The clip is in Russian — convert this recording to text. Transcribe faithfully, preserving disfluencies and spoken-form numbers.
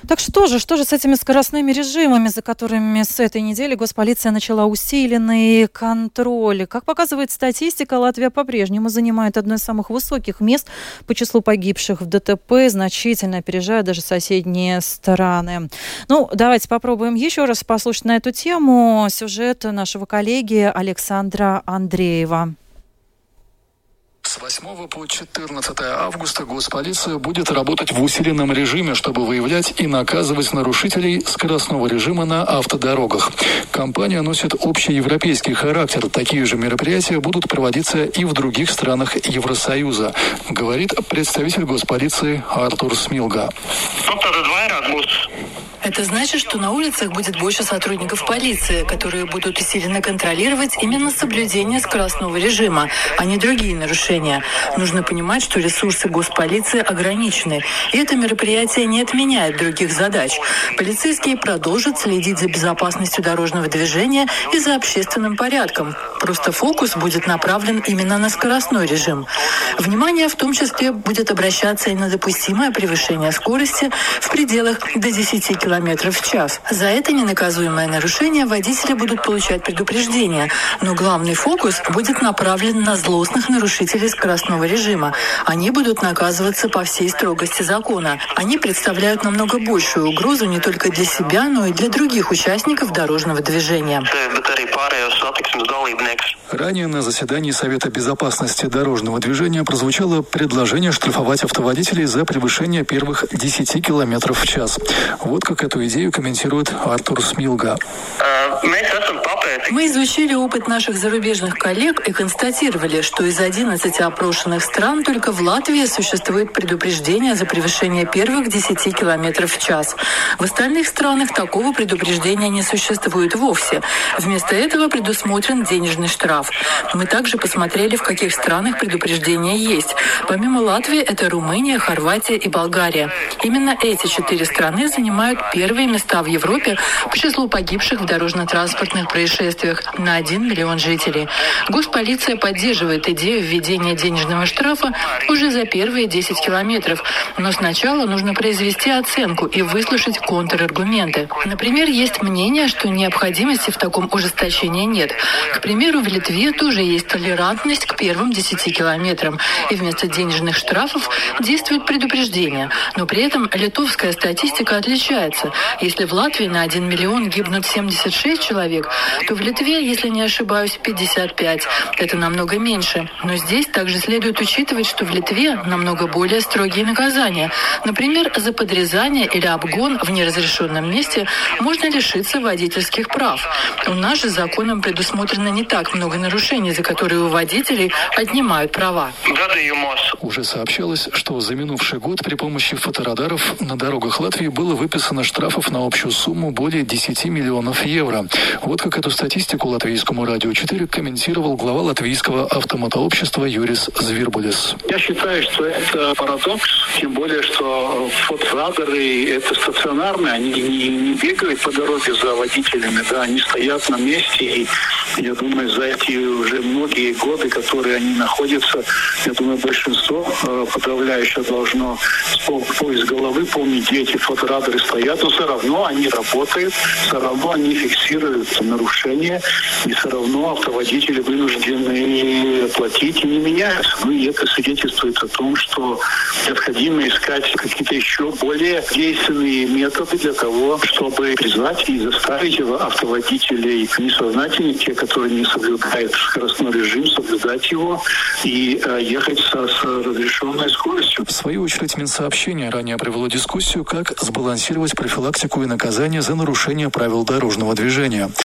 Так что же, что же с этими скоростными режимами, за которыми с этой недели госполиция начала усиленный контроль? Как показывает статистика, Латвия по-прежнему занимает одно из самых высоких мест по числу погибших в ДТП, значительно опережая даже соседние страны. Ну, давайте попробуем еще раз послушать на эту тему сюжет нашего коллеги Александра Андреева. С восьмого по четырнадцатое августа госполиция будет работать в усиленном режиме, чтобы выявлять и наказывать нарушителей скоростного режима на автодорогах. Кампания носит общеевропейский характер. Такие же мероприятия будут проводиться и в других странах Евросоюза, говорит представитель госполиции Артур Смилга. Это значит, что на улицах будет больше сотрудников полиции, которые будут усиленно контролировать именно соблюдение скоростного режима, а не другие нарушения. Нужно понимать, что ресурсы госполиции ограничены, и это мероприятие не отменяет других задач. Полицейские продолжат следить за безопасностью дорожного движения и за общественным порядком. Просто фокус будет направлен именно на скоростной режим. Внимание в том числе будет обращаться и на допустимое превышение скорости в пределах до десяти километров в час. За это ненаказуемое нарушение водители будут получать предупреждение, но главный фокус будет направлен на злостных нарушителей скоростного режима. Они будут наказываться по всей строгости закона. Они представляют намного большую угрозу не только для себя, но и для других участников дорожного движения. Ранее на заседании Совета безопасности дорожного движения прозвучало предложение штрафовать автоводителей за превышение первых десяти километров в час. Вот как эту идею комментирует Артур Смилга. Мы изучили опыт наших зарубежных коллег и констатировали, что из одиннадцати опрошенных стран только в Латвии существует предупреждение за превышение первых десяти километров в час. В остальных странах такого предупреждения не существует вовсе. Вместо этого предусмотрен денежный штраф. Мы также посмотрели, в каких странах предупреждение есть. Помимо Латвии, это Румыния, Хорватия и Болгария. Именно эти четыре страны занимают первые места в Европе по числу погибших в дорожно-транспортных происшествиях на один миллион жителей. Госполиция поддерживает идею введения денежного штрафа уже за первые десять километров. Но сначала нужно произвести оценку и выслушать контраргументы. Например, есть мнение, что необходимости в таком ужесточении нет. К примеру, в Литве тоже есть толерантность к первым десяти километрам, и вместо денежных штрафов действует предупреждение. Но при этом литовская статистика отличается. Если в Латвии на один миллион гибнут семьдесят шесть человек, то в Литве, если не ошибаюсь, пятьдесят пять. Это намного меньше. Но здесь также следует учитывать, что в Литве намного более строгие наказания. Например, за подрезание или обгон в неразрешенном месте можно лишиться водительских прав. У нас же законом предусмотрено не так много нарушений, за которые у водителей отнимают права. Уже сообщалось, что за минувший год при помощи фоторадаров на дорогах Латвии было выписано штрафов на общую сумму более десяти миллионов евро. Вот как эту статистику Латвийскому радио четыре комментировал глава латвийского автомотообщества Юрис Звербулис. Я считаю, что это парадокс, тем более, что фоторадары это стационарные, они не, не бегают по дороге за водителями, да, они стоят на месте, и я думаю, за эти уже многие годы, которые они находятся, я думаю, большинство подавляющее должно из головы помнить, где эти фоторадары стоят, но все равно они работают, все равно они фиксируют нарушения, и все равно автоводители вынуждены платить и не меняются. Ну и это свидетельствует о том, что необходимо искать какие-то еще более действенные методы для того, чтобы призвать и заставить автоводителей несознательных, те, которые не соблюдают скоростной режим, соблюдать его и э, ехать со, с разрешенной скоростью. В свою очередь, Минсообщение ранее провело дискуссию, как сбалансировать профилактику и наказание за нарушение правил дорожного движения.